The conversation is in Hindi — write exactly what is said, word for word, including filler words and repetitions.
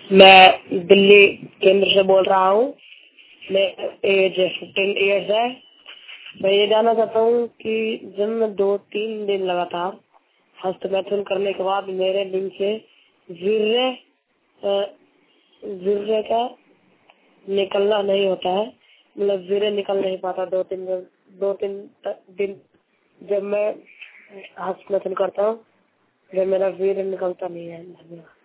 मैं दिल्ली केंद्र से बोल रहा हूँ। मैं एज फिफ्टीन ईयर्स है। मैं ये जानना चाहता हूँ कि जब मैं दो तीन दिन लगातार हस्तमैथुन करने के बाद मेरे दिन से वीर्य वीर्य का निकलना नहीं होता है, मतलब वीर्य निकल नहीं पाता दो तीन दो तीन दिन जब मैं हस्तमैथुन करता हूँ, जब मेरा वीर्य निकलता नहीं है।